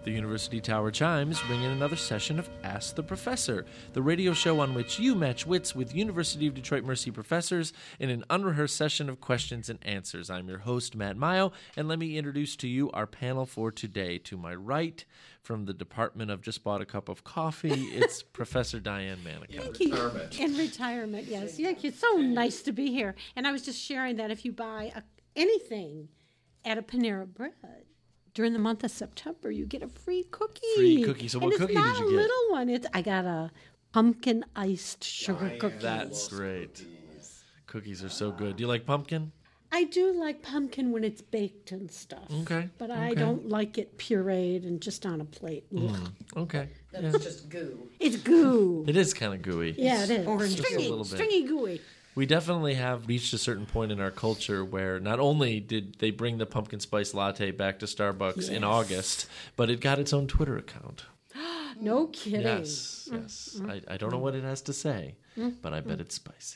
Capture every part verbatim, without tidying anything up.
The University Tower chimes bring in another session of Ask the Professor, the radio show on which you match wits with University of Detroit Mercy professors in an unrehearsed session of questions and answers. I'm your host, Matt Mayo, and let me introduce to you our panel for today. To my right, from the Department of Just Bought a Cup of Coffee, it's Professor Diane Manica. Thank you. Retirement. In retirement, yes. Thank you. It's so nice to be here. And I was just sharing that if you buy a, anything at a Panera Bread, during the month of September, you get a free cookie. Free cookie. So and what it's cookie not did you a get? little one. It's I got a pumpkin iced sugar Diane cookie. That's great. Cookies. Cookies are so good. Do you like pumpkin? I do like pumpkin when it's baked and stuff. Okay, But I okay. don't like it pureed and just on a plate. Ugh. Okay. That's just goo. It's goo. It is kind of gooey. Yeah, it is. Orange Just a stringy, little bit. stringy gooey. We definitely have reached a certain point in our culture where not only did they bring the pumpkin spice latte back to Starbucks in Yes. August, but it got its own Twitter account. No kidding. Yes, yes. I, I don't know what it has to say, but I bet it's spicy.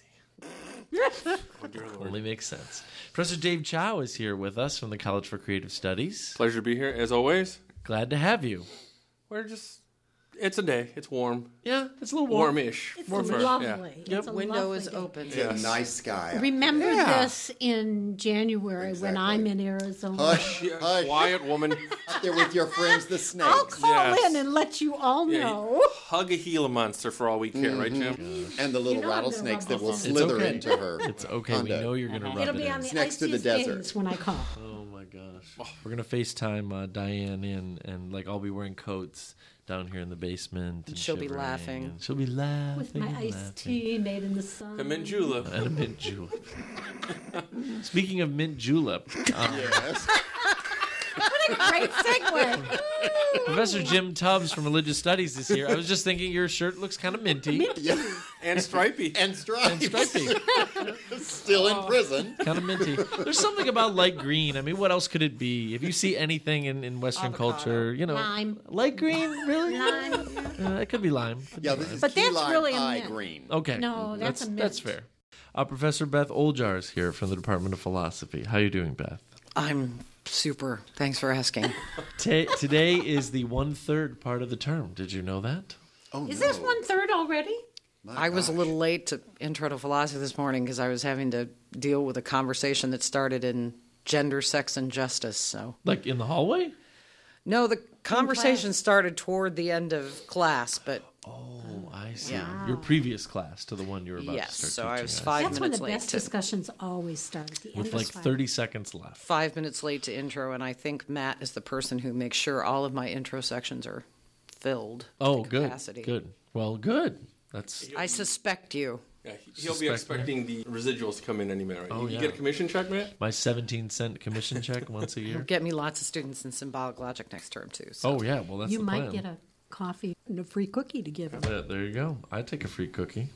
Only makes sense. Professor Dave Chow is here with us from the College for Creative Studies. Pleasure to be here, as always. Glad to have you. We're just, it's a day. It's warm. Yeah, it's a little warm. Warmish. It's Warmer, lovely. yeah. It's Yep. a Window lovely is day. open. It's Yes. a nice sky. out Remember Yeah. this in January when Exactly. I'm in Arizona. Hush, Yeah, hush. quiet woman. Out there with your friends, the snakes. I'll call Yes. in and let you all Yeah, know. Hug a Gila monster for all we care, right, Jim? And the little You know I'm rattlesnakes gonna that will rub It's slither okay. into her. It's okay. We condo. know you're going to rub It'll it be in. on the It's next to the iciest desert. days when I call. Oh my gosh. We're going to FaceTime uh, Diane in, and like I'll be wearing coats down here in the basement. And She'll be shivering, laughing. and She'll be laughing. With my and iced laughing. tea made in the sun. A mint julep. And a mint julep. Speaking of mint julep, um, Yes. Great segue. Professor Jim Tubbs from Religious Studies is here. I was just thinking your shirt looks kind of minty Yeah. And stripey. And stripes. stripy. Still in prison. Kind of minty. There's something about light green. I mean, what else could it be? If you see anything in, in Western Avocado. culture, you know, Lime. light green, really? Lime. Uh, it could be lime. Could be Yeah, lime. this is But key that's lime really a pie mint. green. Okay. No, that's a mint. That's fair. Uh, Professor Beth Oljar is here from the Department of Philosophy. How are you doing, Beth? I'm super. Thanks for asking. Ta today is the one-third part of the term. Did you know that? Oh, Is no. this one third already? My I was a gosh. little late to intro to philosophy this morning because I was having to deal with a conversation that started in gender, sex, and justice. So Like in the hallway? no, the conversation started toward the end of class, but Oh, I see. Yeah. Your previous class to the one you were about yes. to start So teaching. I was see. five That's when minutes the late. best To, discussions always start at the end With of like five. thirty seconds left. five minutes late to intro, and I think Matt is the person who makes sure all of my intro sections are filled. Oh, to good. capacity. Good. Well, good. That's I suspect you. Yeah, he'll Suspect be expecting the residuals to come in any minute. Right? Oh, you yeah. get a commission check, Matt? my seventeen cent commission check once a year. Get me lots of students in symbolic logic next term too. So. Oh, yeah. Well, that's You the might plan. get a coffee and a free cookie to give them. Yeah, there you go. I'd take a free cookie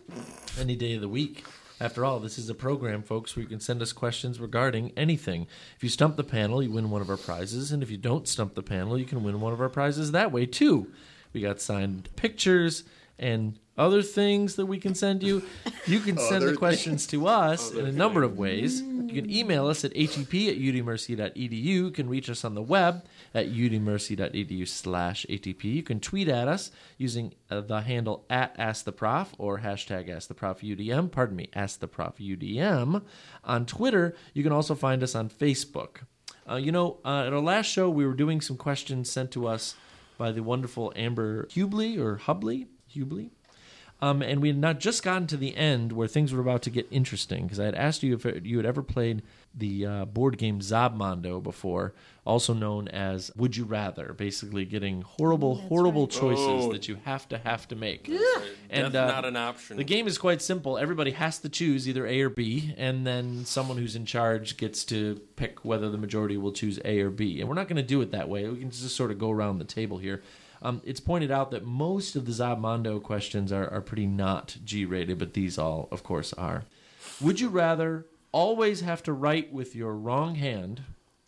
any day of the week. After all, this is a program, folks, where you can send us questions regarding anything. If you stump the panel, you win one of our prizes. And if you don't stump the panel, you can win one of our prizes that way, too. We got signed pictures and other things that we can send you. You can send Other the questions to us Other in a number of ways. You can email us at h e p at u d mercy dot e d u. You can reach us on the web at u d mercy dot e d u slash A T P. You can tweet at us using uh, the handle at AskTheProf or hashtag AskTheProfUDM. Pardon me, AskTheProfUDM. On Twitter, you can also find us on Facebook. Uh, you know, uh, at our last show, we were doing some questions sent to us by the wonderful Amber Hubley or Hubley? Hubley? Um, and we had not just gotten to the end where things were about to get interesting because I had asked you if you had ever played the uh, board game Zobmondo before, also known as Would You Rather, basically getting horrible, That's horrible right. choices Oh. that you have to have to make. And And uh, not an option. the game is quite simple. Everybody has to choose either A or B, and then someone who's in charge gets to pick whether the majority will choose A or B. And we're not going to do it that way. We can just sort of go around the table here. Um, it's pointed out that most of the Zobmondo questions are, are pretty not G-rated, but these all, of course, are. Would you rather always have to write with your wrong hand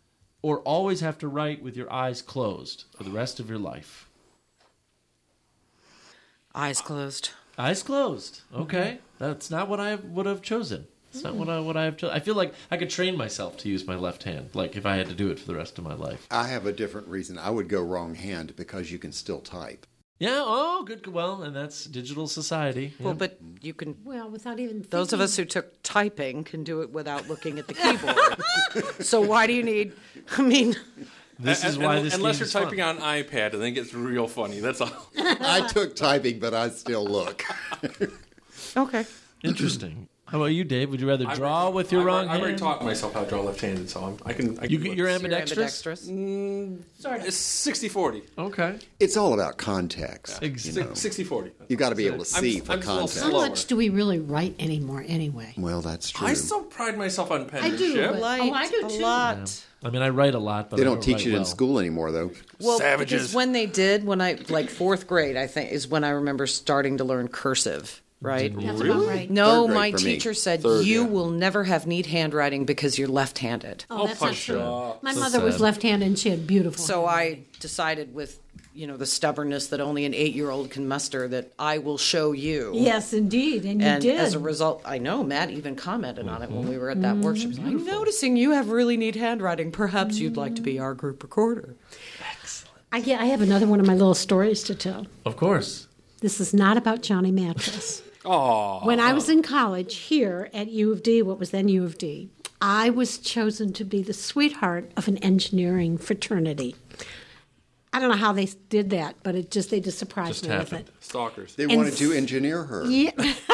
or always have to write with your eyes closed for the rest of your life? Eyes closed. Eyes closed. Okay. That's not what I would have chosen. It's not what I what I have to. I feel like I could train myself to use my left hand, like if I had to do it for the rest of my life. I have a different reason. I would go wrong hand because you can still type. Yeah. Oh, good. Well, and that's digital society. Well, Yeah. but you can. Well, without even Those of thinking. us who took typing can do it without looking at the keyboard. So why do you need? I mean, this is And- why and- this unless game you're is typing fun. on iPad, and then it gets real funny. That's all. I took typing, but I still look. okay. Interesting. How about you, Dave? Would you rather draw I've- with your I've- wrong I've already hand? taught myself how to draw left-handed, so I'm, I can. I You, can do you're it. ambidextrous. ambidextrous. Sort of. It's sixty forty. Okay. It's all about context. Ex- You know. sixty forty. You got to be able to I'm- see I'm for just a little context. How slower. much do we really write anymore anyway? Well, that's true. I still pride myself on I penmanship. do, but- Light, Oh, I do a too. lot. I mean, I write a lot, but they I don't don't teach write it in well. school anymore, though. Well, Savages. because when they did, when I like fourth grade, I think is when I remember starting to learn cursive. Right? That's Really? about right. No, Third grade my for me. teacher said Third, you yeah. will never have neat handwriting because you're left-handed. Oh, that's not punch true. you. My So mother was sad. left-handed and she had beautiful. So handwriting. I decided with, you know, the stubbornness that only an eight-year-old can muster that I will show you. Yes, indeed, and you And did. as a result, I know Matt even commented on it when we were at that Mm-hmm. workshop. I'm noticing you have really neat handwriting. Perhaps you'd like to be our group recorder. I, yeah, I have another one of my little stories to tell. Of course. This is not about Johnny Mattress. Aw. When I was in college here at U of D, what was then U of D, I was chosen to be the sweetheart of an engineering fraternity. I don't know how they did that, but it just they just surprised Just me happened. with it. Stalkers. They And wanted s- to engineer her. Yeah.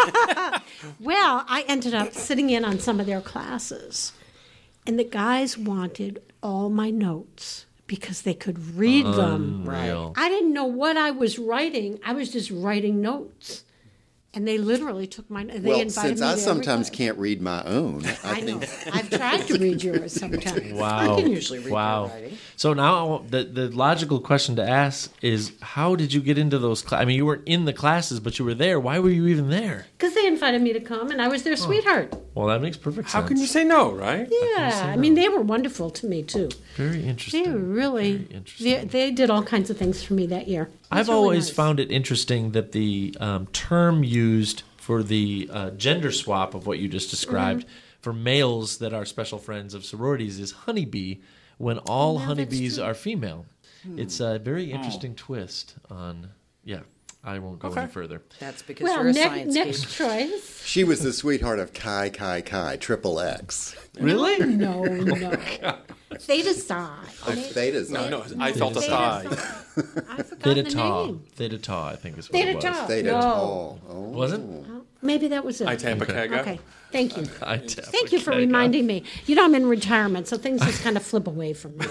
Well, I ended up sitting in on some of their classes, and the guys wanted all my notes because they could read them. Real. I didn't know what I was writing. I was just writing notes. And they literally took my. They Well, invited since me I to sometimes every class. can't read my own, I, I know. think I've tried to read yours sometimes. Wow. I can usually read wow. their writing. So now the the logical question to ask is, how did you get into those classes? I mean, you weren't in the classes, but you were there. Why were you even there? Because they invited me to come, and I was their sweetheart. Well, that makes perfect How sense. can you say no, right? Yeah, I mean, they were wonderful to me too. Very interesting. They were really. Very interesting. They, they did all kinds of things for me that year. It was I've really always nice. found it interesting that the um, term used for the uh, gender swap of what you just described Mm-hmm. for males that are special friends of sororities is honeybee, when all Yeah, that's honeybees true. Hmm. are female. It's a very interesting twist on. Yeah, I won't go Okay. any further. That's because Well, you're a ne- science next geek. choice. she was the sweetheart of Chi Chi Chi, Triple X. Really? No, no. Theta Psi. Theta's No, not. no, I felt a Theta tie. I forgot Theta the Tau. name. Theta Tau, I think is what Theta it was. Tau. Theta No. tall. Oh. Was it? Maybe that was it. I Tampakega. Okay, thank you. I Thank you for reminding me. You know, I'm in retirement, so things just kind of flip away from me.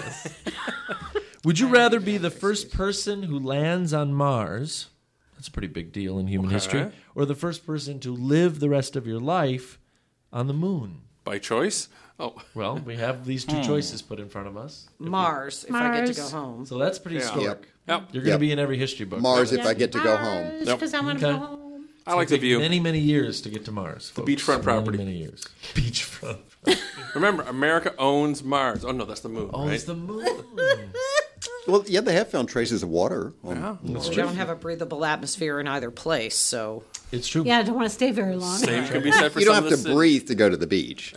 Would you rather be the first person who lands on Mars? That's a pretty big deal in human history. Or the first person to live the rest of your life on the moon? By choice? Oh, Well, we have these two choices put in front of us. Mars, if I get to go Mars. home. So that's pretty Yeah. historic. Yep. You're going to Yep. be in every history book. Mars right? if I get to go home. Yep. Because I want to Okay. go home. I like the view. Many, many years to get to Mars. The beachfront property. Many, many years. Beachfront. Remember, America owns Mars. Oh no, that's the moon, Oh, right? it's the moon. Well, yeah, they have found traces of water. On, We don't have a breathable atmosphere in either place, so It's true. Yeah, I don't want to stay very long. Same can be said for You don't some have of to the ci- breathe to go to the beach.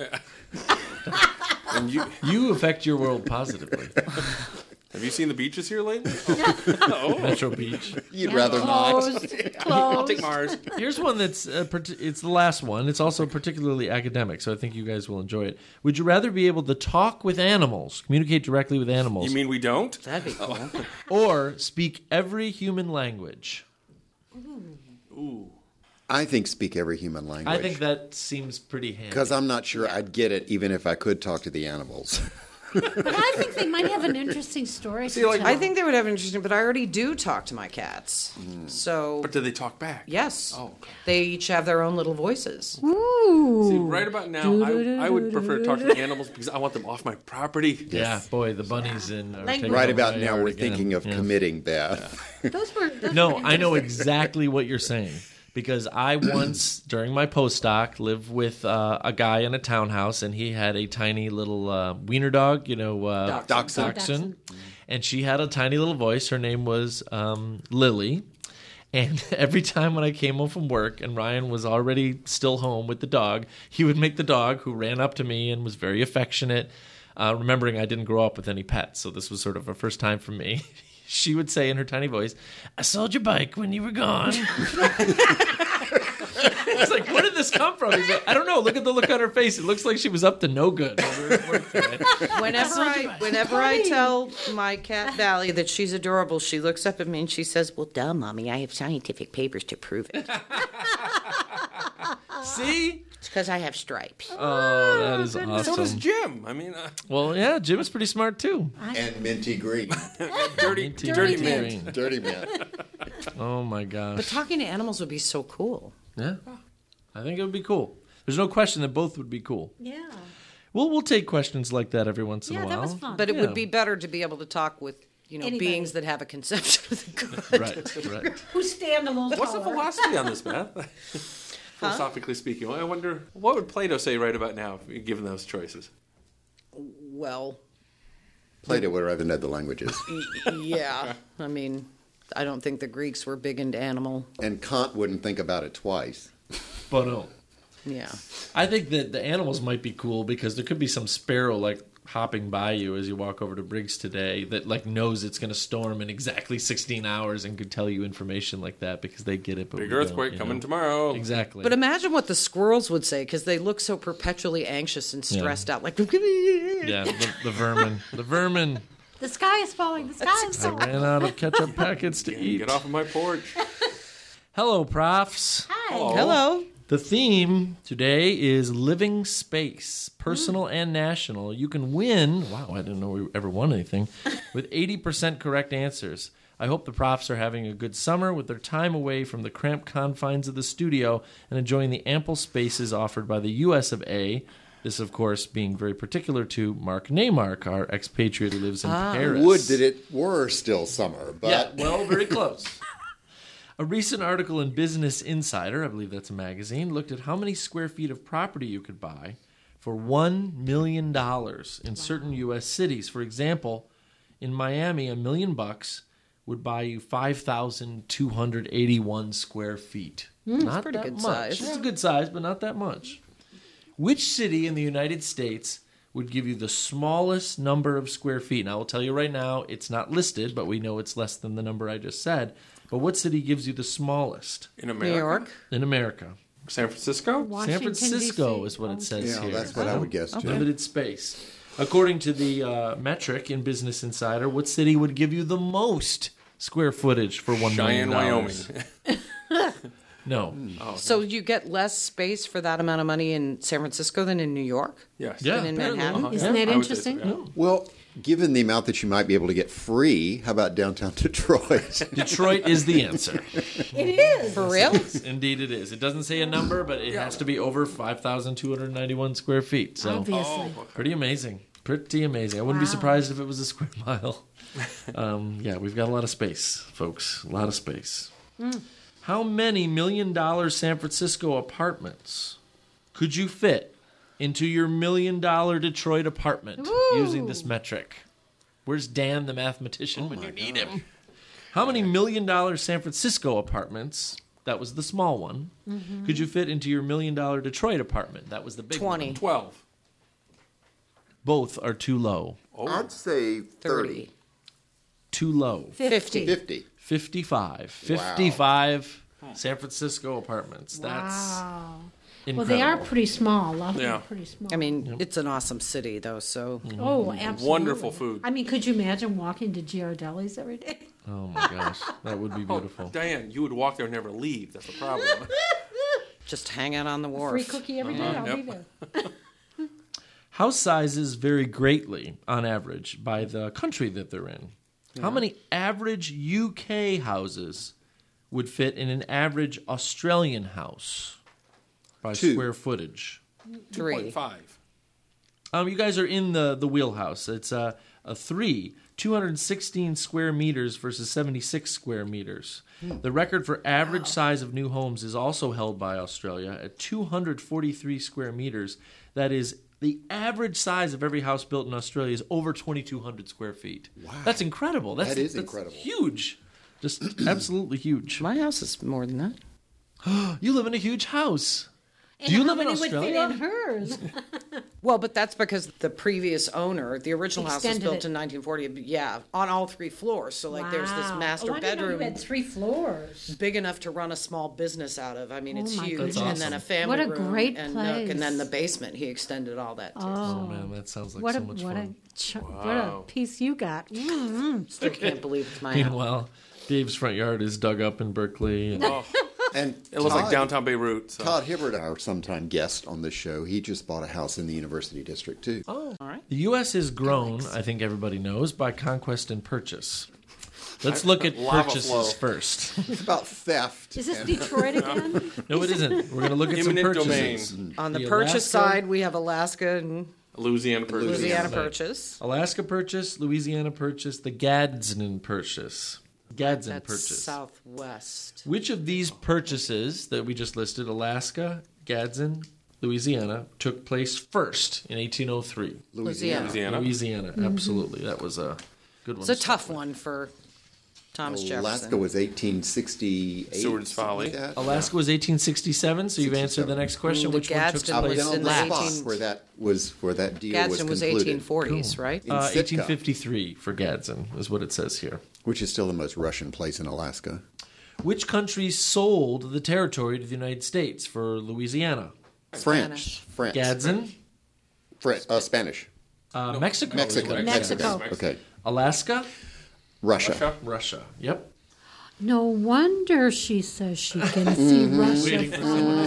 And you, You affect your world positively. have you seen the beaches here lately? Metro Beach. You'd rather not. Closed. I'll Closed. take Mars. Here's one that's uh, parti- it's the last one. It's also particularly academic, so I think you guys will enjoy it. Would you rather be able to talk with animals, communicate directly with animals, You mean we don't? that'd be cool. or speak every human language? Ooh. I think speak every human language. I think that seems pretty handy. Because I'm not sure I'd get it even if I could talk to the animals. But I think they might have an interesting story. See, to like- tell. I think they would have an interesting, but I already do talk to my cats. So, But do they talk back? yes. Oh. They each have their own little voices. Ooh. See, right about now, I, I would prefer to talk to the animals because I want them off my property. Yeah, boy, the bunnies in. are Like- taking Right over about my now, yard we're again. thinking of Yeah. committing Beth. Those were. Those No, were I know interesting. exactly what you're saying because I once, during my postdoc, lived with uh, a guy in a townhouse, and he had a tiny little uh, wiener dog, you know, uh, Dachshund. Dachshund. And she had a tiny little voice. Her name was um, Lily. And every time when I came home from work and Ryan was already still home with the dog, he would make the dog, who ran up to me and was very affectionate, uh, remembering I didn't grow up with any pets, so this was sort of a first time for me. She would say in her tiny voice, "I sold your bike when you were gone." It's like, where did this come from? He's like, I don't know. Look at the look on her face. It looks like she was up to no good when we were at work today. Whenever I, whenever I tell my cat Valley that she's adorable, she looks up at me and she says, "Well, duh, Mommy, I have scientific papers to prove it." See? It's because I have stripes. Oh, that is awesome. So does Jim. I mean, uh, Well, yeah, Jim is pretty smart, too. And minty green. dirty, Dirty dirty green. mint. Dirty mint. Oh, my But gosh. talking to animals would be so cool. Yeah. I think it would be cool. There's no question that both would be cool. Yeah. Well, we'll take questions like that every once in Yeah, a while. that was fun. But it Yeah. would be better to be able to talk with, you know, Anybody. beings that have a conception of the good. Right, right. Who stand a little What's the taller. philosophy on this, Beth? Philosophically speaking, I wonder, what would Plato say right about now, given those choices? Well, Plato would have read the languages. y- yeah. I mean, I don't think the Greeks were big into animal. And Kant wouldn't think about it twice. But no. Yeah. I think that the animals might be cool because there could be some sparrow like hopping by you as you walk over to Briggs today that like knows it's going to storm in exactly sixteen hours and could tell you information like that because they get it. But Big we don't, earthquake you coming know. tomorrow. Exactly. But imagine what the squirrels would say because they look so perpetually anxious and stressed out. Like, yeah, the, the vermin. The vermin. The sky is falling. The sky is I falling. ran out of ketchup packets to eat. Get off of my porch. Hello, profs. Hi. Hello. The theme today is living space, personal and national. You can win, wow, I didn't know we ever won anything, with eighty percent correct answers. I hope the profs are having a good summer with their time away from the cramped confines of the studio and enjoying the ample spaces offered by the U S of A. This, of course, being very particular to Mark Neymark, our expatriate who lives in Paris. Would that it were still summer, but Yeah, well, very close. A recent article in Business Insider, I believe that's a magazine, looked at how many square feet of property you could buy for one million dollars in certain U S cities. For example, in Miami, a million bucks would buy you five thousand two hundred eighty-one square feet. Not pretty that good much. size. It's a good size, but not that much. Which city in the United States would give you the smallest number of square feet? And I will tell you right now, it's not listed, but we know it's less than the number I just said. But what city gives you the smallest In America? New York. in America? San Francisco? Washington, San Francisco D C. is what it says yeah, here. that's what I would guess too. Limited space. According to the uh, metric in Business Insider, what city would give you the most square footage for one million Cheyenne, Wyoming. dollars? No. So you get less space for that amount of money in San Francisco than in New York? Yes. Yeah, Than in apparently. Manhattan? Uh-huh. Isn't Yeah. that I would say so, interesting? yeah. Well, given the amount that you might be able to get free, how about downtown Detroit? Detroit is the answer. It is. For real? Indeed, it is. It doesn't say a number, but it has to be over five thousand two hundred ninety-one square feet. So, Obviously. pretty amazing. Pretty amazing. I wouldn't be Wow. surprised if it was a square mile. Um, yeah, we've got a lot of space, folks. A lot of space. How many million dollar San Francisco apartments could you fit into your million dollar Detroit apartment using this metric? Where's Dan, the mathematician, when you need him? How many million dollar San Francisco apartments, that was the small one, could you fit into your million dollar Detroit apartment? That was the big twenty. one. twelve. Both are too low. I'd say thirty. Too low. fifty. fifty. fifty-five. fifty-five San Francisco apartments. That's Wow. Well, incredible. they are pretty small. A lot of them Yeah. are pretty small. I mean, it's an awesome city, though, so. oh, absolutely. Wonderful food. I mean, could you imagine walking to Giardelli's every day? Oh my gosh. That would be beautiful. Diane, you would walk there and never leave. That's the problem. Just hang out on the wharf. Free cookie every day. I'll be Yep. there. House sizes vary greatly on average by the country that they're in. How many average U K houses would fit in an average Australian house by Two. square footage? Three. Five. Um, you guys are in the, the wheelhouse. It's a, a three, two hundred sixteen square meters versus seventy-six square meters. The record for average size of new homes is also held by Australia at two hundred forty-three square meters. That is, the average size of every house built in Australia is over twenty-two hundred square feet. Wow. That's incredible. That's, That is that's incredible. huge. Just absolutely huge. My house is more than that. You live in a huge house. And Do you how live in many would fit Australia? in hers? Well, but that's because the previous owner, the original house was Extended built it. in nineteen forty. Yeah, on all three floors. So like, there's this Wow. master oh, I didn't know bedroom. you had three floors. Big enough to run a small business out of. I mean, it's Oh my huge. goodness. And then a family What a room great and nook, and then place. the basement. He extended all that too. Oh, man, that sounds like What so a much what fun. a ch- what a piece you got. Mm-hmm. Still can't believe it's my house. Meanwhile, Dave's front yard is dug up in Berkeley. And Oh, And it looks like Todd- downtown Beirut. So. Todd Hibbert, our sometime guest on the show, he just bought a house in the University District too. Oh. All right. The U S is grown, I think everybody knows, by conquest and purchase. Let's look at Lava purchases flow. first. It's about theft. Is this and- Detroit again? No, it isn't. We're going to look at some Eminent purchases. On the, The purchase Alaska- side, we have Alaska and Louisiana purchase. Louisiana Right. purchase. Alaska purchase, Louisiana purchase, the Gadsden purchase. Gadsden That's purchase. southwest. Which of these purchases that we just listed, Alaska, Gadsden, Louisiana, took place first in eighteen oh three? Louisiana. Louisiana. Louisiana, absolutely. That was a good one. It's a to start tough with. one for Thomas Alaska Jefferson. was eighteen sixty-eight. Seward's Folly. something like that. Alaska was eighteen sixty-seven, so you've answered the next question. The Which one took Gadsden I was place was on in the the spot eighteen where that was where that deal Gadsden was was concluded, eighteen forties, right? in Uh, Sitka, eighteen fifty-three for Gadsden is what it says here. which is still the most Russian place in Alaska. Which country sold the territory to the United States for Louisiana? French, France, Gadsden, Fran- uh, Spanish, uh, Mexico. is Mexico, what it says. Mexico. Okay, Alaska, Russia. Russia. Russia. Yep. No wonder she says she can see Russia. Waiting for someone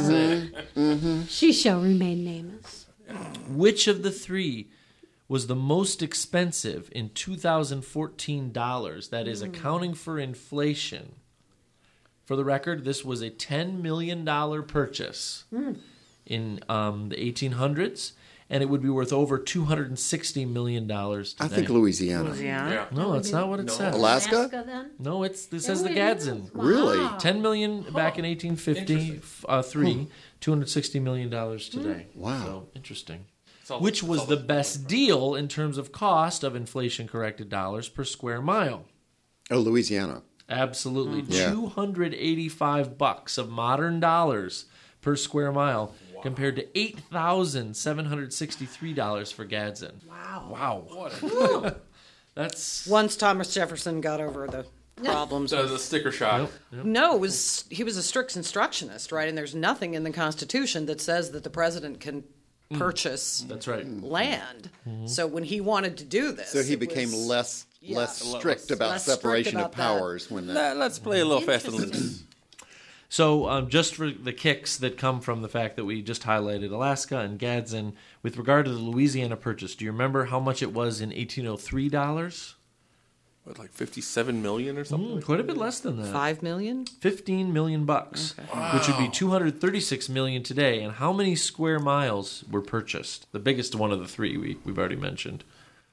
to say. She shall remain nameless. Which of the three was the most expensive in two thousand fourteen dollars? That is accounting for inflation. For the record, this was a ten million dollars purchase in um, the eighteen hundreds, and it would be worth over two hundred sixty million dollars today. I think Louisiana. Louisiana. Yeah. No, that's not what it says. Alaska? then? No, it's it says the Really? Gadsden. Really? Wow. Ten million back in eighteen fifty-three, two hundred sixty million dollars today. Wow. So interesting. It's all- Which it's was all the best deal in terms of cost of inflation-corrected dollars per square mile? Oh, Louisiana. Absolutely, Yeah. two hundred eighty-five bucks of modern dollars per square mile, compared to eight thousand seven hundred sixty-three dollars for Gadsden. Wow. Wow, What a- that's Once Thomas Jefferson got over the problems. so the sticker shock. Yep, yep. No, it was he was a strict instructionist, right? And there's nothing in the Constitution that says that the president can purchase That's right. land. So when he wanted to do this, So he it became was- less yeah. less strict about Less strict separation about of that. powers when that. Let- Let's play a little fast and Interesting. loose. So, um, just for the kicks that come from the fact that we just highlighted Alaska and Gadsden, with regard to the Louisiana purchase, do you remember how much it was in eighteen oh three dollars? What, like fifty-seven million or something? Quite a bit less than that. Five million. Fifteen million bucks, which would be two hundred thirty-six million today. And how many square miles were purchased? The biggest one of the three we we've already mentioned.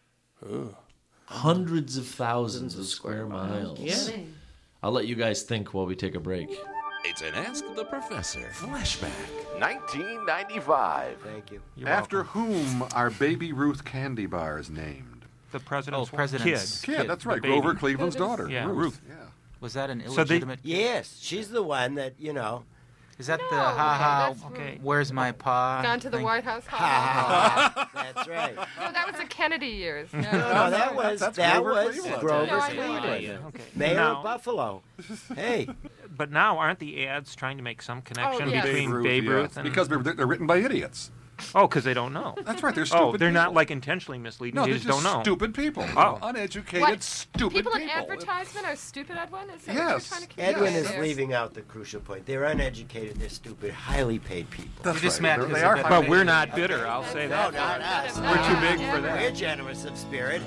Hundreds of thousands of square miles. Yeah. I'll let you guys think while we take a break. It's an Ask the Professor flashback. nineteen ninety-five. Thank you. After whom are Baby Ruth candy bars named? The president's, Oh, president's kid. Kid, that's right. the baby. Grover Cleveland's daughter. Yeah. Ruth. Ruth. Yeah. Was that an So they- illegitimate? Yes, she's the one that, you know. Is that the No, ha ha? that's- Okay. Where's my pa? Gone to the thing? White House. Ha ha ha. That's right. No, that was the Kennedy years. No, No, no, that was That's that Grover was Cleveland. Grover No, I know. Cleveland, Okay. mayor Now- of Buffalo. Hey, But now, aren't the ads trying to make some connection yes. between Babe Ruth, yes. and Because they're, they're written by idiots. oh, because they don't know. That's right. They're stupid. Oh, they're not people. like intentionally misleading. No, they they're just just don't know. stupid people. Oh. Uneducated, What? stupid people people. in advertisement are stupid, Edwin? Is that Yes. what you're trying to Edwin communicate is there? leaving out the crucial point. They're uneducated, they're stupid, highly paid people. That's You just right. met They're- because They of are that- But we're not bitter. I'll say No, that. not us. We're too big for that. We're generous of spirit.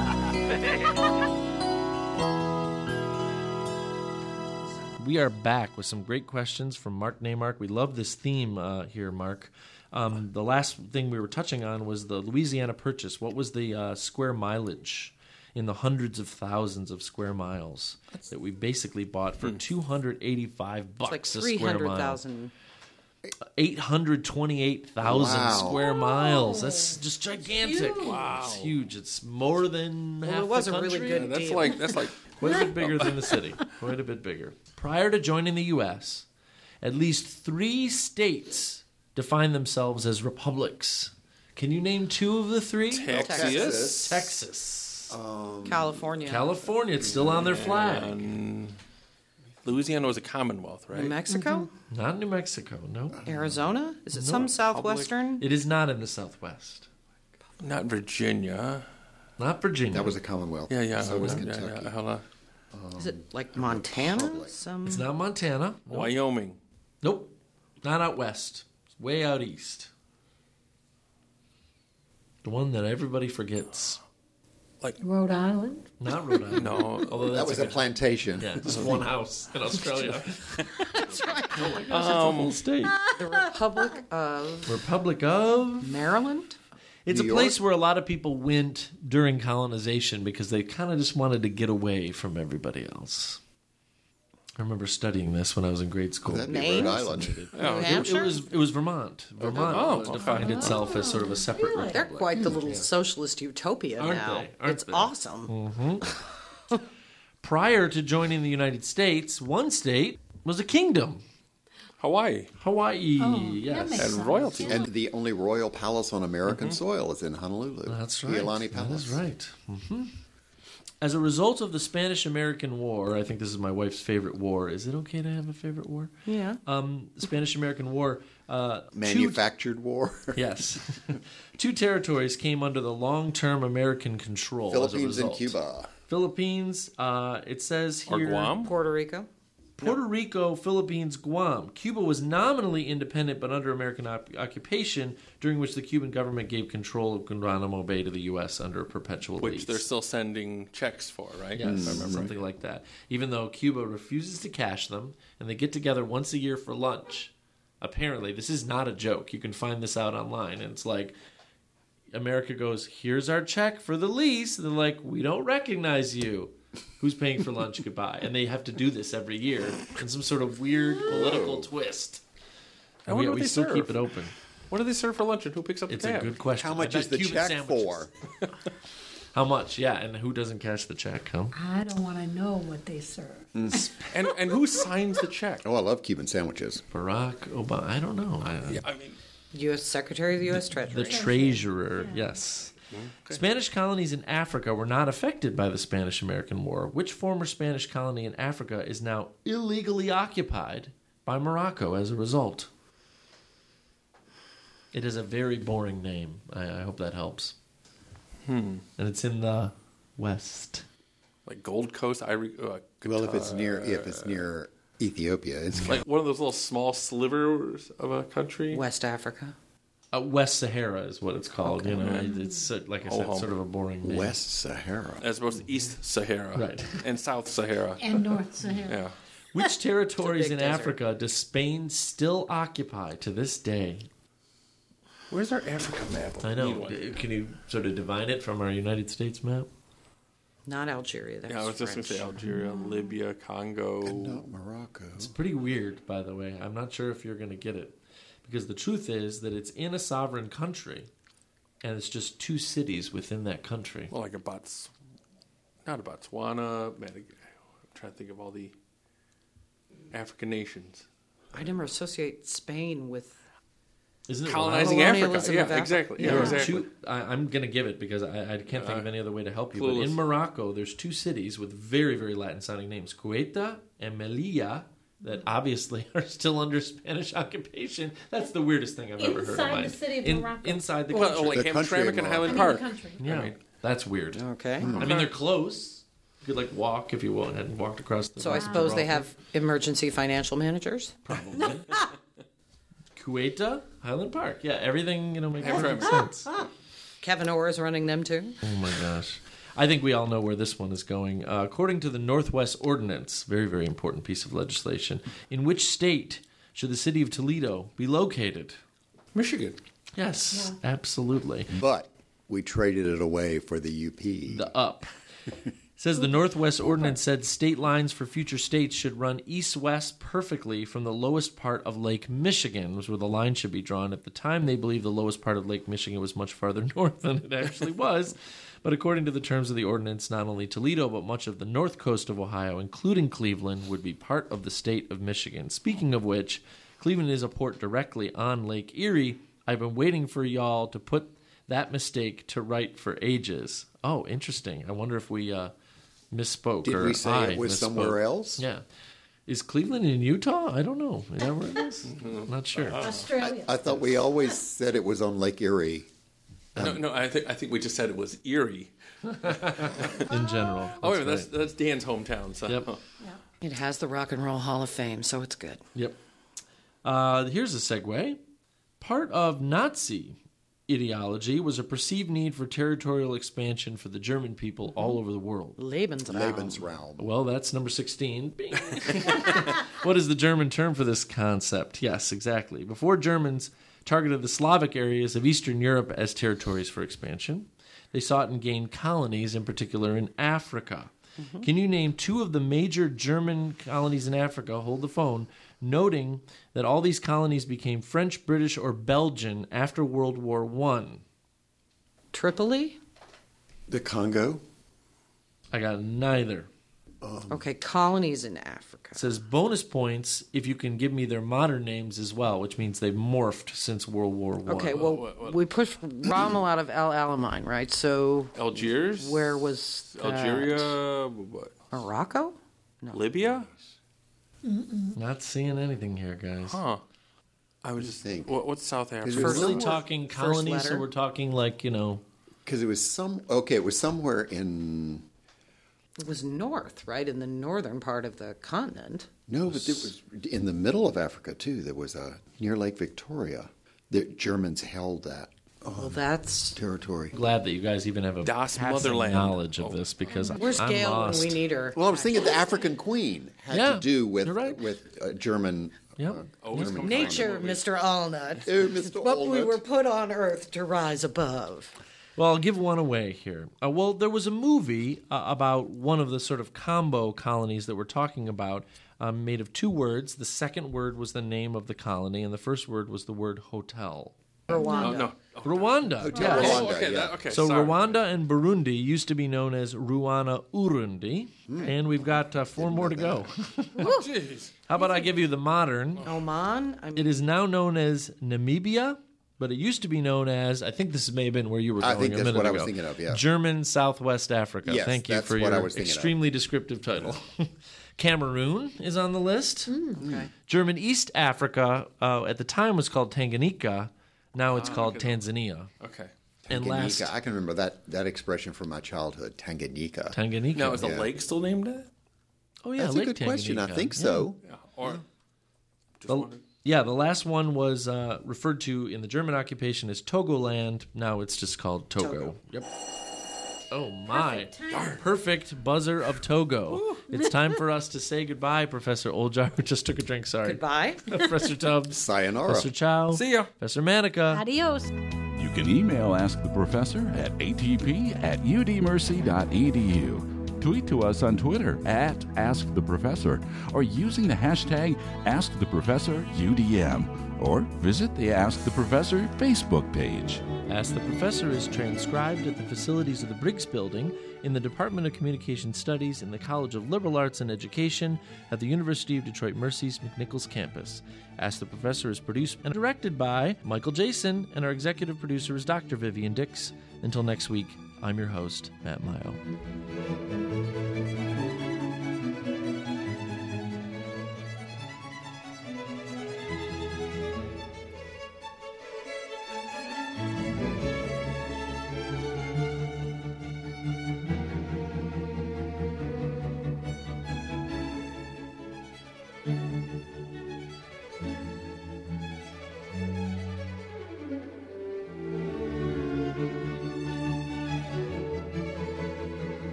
We are back with some great questions from Mark Neymark. We love this theme uh, here, Mark. Um, the last thing we were touching on was the Louisiana Purchase. What was the uh, square mileage in the hundreds of thousands of square miles that we basically bought for two hundred eighty-five bucks It's like a three square hundred mile? thousand eight hundred twenty-eight thousand Wow. square miles. That's just gigantic. Huge. Wow. It's huge. It's more than Well, half it was the a really country. good Yeah, that's deal. like that's like Quite a bit bigger than the city. Quite a bit bigger. Prior to joining the U S, at least three states define themselves as republics. Can you name two of the three? Texas, Texas. California. California. It's still on their flag. and Louisiana was a Commonwealth, right? New Mexico? Not New Mexico. No. Arizona? Is it some southwestern? It is not in the Southwest. Not Virginia. Not Virginia. That was a Commonwealth. Yeah, yeah. So was yeah, Kentucky. yeah, hold on. Is it like Montana? Some It's not Montana. Nope. Wyoming. Nope. Not out west. It's way out east. The one that everybody forgets. Rhode Island. Not Rhode Island. No. Although That that's was a a good- plantation. Yeah, just one house in Australia. That's right. Oh my gosh, it's a whole state. The Republic of Republic of. Maryland? It's New a place York? where a lot of people went during colonization because they kind of just wanted to get away from everybody else. I remember studying this when I was in grade school. That'd be Maine? Rhode Island. Oh, New It, Hampshire? it was it was Vermont. Vermont Oh, okay. defined itself as sort of a separate Really? They're republic. quite the little socialist utopia Aren't now. they? Aren't it's they? awesome. Prior to joining the United States, one state was a kingdom. Hawaii Hawaii, Oh, yes. that makes and sense. royalty. And the only royal palace on American soil is in Honolulu. That's right. Iolani That Palace. is right. hmm As a result of the Spanish-American War, I think this is my wife's favorite war. Is it okay to have a favorite war? Yeah. Um, Spanish-American War. Uh, two- Manufactured war. yes. Two territories came under the long-term American control. Philippines as a and result. Cuba. Philippines. Uh, it says here. Or Guam? Puerto Rico? Puerto Rico, Philippines, Guam. Cuba was nominally independent but under American op- occupation, during which the Cuban government gave control of Guantanamo Bay to the U S under a perpetual Which lease. they're still sending checks for, right? Yes, If I remember something like that. Even though Cuba refuses to cash them, and they get together once a year for lunch. Apparently, this is not a joke. You can find this out online. And it's like, America goes, here's our check for the lease. And they're like, we don't recognize you. Who's paying for lunch? Goodbye. And they have to do this every year in some sort of weird political twist. I And we, wonder what we they still serve. keep it open. What do they serve for lunch and who picks up It's the a tab? good question. How much I is bet the Cuban check sandwiches. for? How much? Yeah, and who doesn't cash the check, huh? I don't want to know what they serve. And and who signs the check? Oh, I love Cuban sandwiches. Barack Obama. I don't know. I, Yeah, I mean, U S Secretary of the U S The Treasury. treasurer, yes. Spanish colonies in Africa were not affected by the Spanish-American War. Which former Spanish colony in Africa is now illegally occupied by Morocco as a result? It is a very boring name. I, I hope that helps. Hmm. And it's in the west. like Gold Coast, Ivory. Uh, Well, if it's near Qatar. if it's near Ethiopia, it's like one of those little small slivers of a country. West Africa. Uh, West Sahara is what it's called. You know, it- it's uh, like I said, Oh, sort of a boring name. West Sahara. As opposed to East Sahara, Right. and South Sahara. And North Sahara. Yeah. Which territories big in desert. Africa does Spain still occupy to this day? Where's our Africa map? I Need know. one. D- Can you sort of divine it from our United States map? Not Algeria. That Yeah, I was just going to say French. Algeria, Libya, Congo. Not Morocco. It's pretty weird, by the way. I'm not sure if you're going to get it. Because the truth is that it's in a sovereign country, and it's just two cities within that country. Well, like a Bots, not a Botswana. Madag- I'm trying to think of all the African nations. I never associate Spain with Isn't it Colonizing wild? Africa. Colonialism Yeah, of Africa. exactly. Yeah, Yeah. exactly. Two, I, I'm going to give it because I, I can't think of any other way to help you. But Clueless. in Morocco, there's two cities with very, very Latin-sounding names, Ceuta and Melilla, that obviously are still under Spanish occupation. That's the weirdest thing I've ever heard of Inside mine. the city of In- Morocco. Inside the Well, country. like The country Hamtramck of and Morocco. Highland I mean Park. the country. yeah, I mean, that's weird. Okay. I mean, they're close. You could like walk if you want, hadn't walked across the. So I suppose they have emergency financial managers. probably. Ceuta, Highland Park. Yeah, everything you know makes Hamtramck. perfect sense. Kevin Orr is running them too. Oh my gosh. I think we all know where this one is going. Uh, according to the Northwest Ordinance, very, very important piece of legislation, in which state should the city of Toledo be located? Michigan. Yes, absolutely. But we traded it away for the U P. The up. Says the Northwest Ordinance said state lines for future states should run east-west perfectly from the lowest part of Lake Michigan, was where the line should be drawn. At the time, they believed the lowest part of Lake Michigan was much farther north than it actually was. But according to the terms of the ordinance, not only Toledo, but much of the north coast of Ohio, including Cleveland, would be part of the state of Michigan. Speaking of which, Cleveland is a port directly on Lake Erie. I've been waiting for y'all to put that mistake to right for ages. Oh, interesting. I wonder if we... Uh, misspoke. Did or we say I it was misspoke. somewhere else? Yeah. Is Cleveland in Utah? I don't know. Is that where it is? Not sure. Australia. I thought we always said it was on Lake Erie. no, no. I think I think we just said it was Erie. In general. Oh, wait, right. that's that's Dan's hometown. So. Yep. It has the Rock and Roll Hall of Fame, so it's good. Yep. Uh, here's a segue. Part of Nazi ideology was a perceived need for territorial expansion for the German people all over the world. Lebensraum. Lebensraum. Well, that's number sixteen. Bing. What is the German term for this concept? Yes, exactly. Before Germans targeted the Slavic areas of Eastern Europe as territories for expansion, they sought and gained colonies, in particular in Africa. Mm-hmm. Can you name two of the major German colonies in Africa? Hold the phone. Noting that all these colonies became French, British, or Belgian after World War One. Tripoli? The Congo? I got neither. Um, Okay, colonies in Africa. It says bonus points if you can give me their modern names as well, which means they've morphed since World War One. Okay, well, what- what- we pushed Rommel out of El Alamein, right? So Algiers? where was that? Algeria? What? Morocco? Libya? Not seeing anything here, guys. Huh. I was just think. What, what's South Africa? it was We're really somewhere- talking colonies, so letter? we're talking like, you know... Because it was some. Okay, it was somewhere in. It was north, right? In the northern part of the continent. No, but it was in the middle of Africa too. There was a near Lake Victoria. The Germans held that Well, that's... territory. Glad that you guys even have a Das have some Motherland. knowledge of this, because Where's I'm Gail lost. when we need her? Well, I was thinking the African Queen had Yeah, to do with you're right. with uh, German. Yep. Uh, Always German comes Nature, from the Mister Allnut. Oh, Mister What we Allnut. were put on earth to rise above. Well, I'll give one away here. Uh, well, there was a movie uh, about one of the sort of combo colonies that we're talking about, um, made of two words. The second word was the name of the colony, and the first word was the word hotel. Rwanda. Oh, no. Rwanda. Hotel yes. Oh, Rwanda, okay, yeah. that, okay. So sorry. Rwanda and Burundi used to be known as Ruana Urundi, and we've got uh, four more to go. Oh, jeez. How about I give you the modern? Oman? I mean, It is now known as Namibia, but it used to be known as, I think this may have been where you were I going think a that's minute what I ago. was thinking of, yeah. German Southwest Africa. Yes, Thank you that's for what I your was thinking of. extremely descriptive title. Cameroon is on the list. okay. German East Africa, uh, at the time was called Tanganyika. Now it's Ah, called okay. Tanzania. Okay. And last, Tanganyika. I can remember that, that expression from my childhood. Tanganyika. Tanganyika. Now, is the Yeah. lake still named that? oh, yeah, That's Lake a good question. I Tanganyika. think Yeah. so. Yeah. Or just The- wondered. yeah, the last one was uh, referred to in the German occupation as Togoland. Now it's just called Togo. Togo. Yep. Oh my! Perfect buzzer of Togo. It's time for us to say goodbye, Professor Oljar, who just took a drink. Sorry, Goodbye. Professor Tubbs, Sayonara. Professor Chow, See ya. Professor Manica. Adios. You can email Ask the Professor at a t p at u d mercy dot e d u. Tweet to us on Twitter at Ask the Professor or using the hashtag Ask the Professor U D M, or visit the Ask the Professor Facebook page. Ask the Professor is transcribed at the facilities of the Briggs Building in the Department of Communication Studies in the College of Liberal Arts and Education at the University of Detroit Mercy's McNichols campus. Ask the Professor is produced and directed by Michael Jason, and our executive producer is Doctor Vivian Dix. Until next week, I'm your host, Matt Mayo.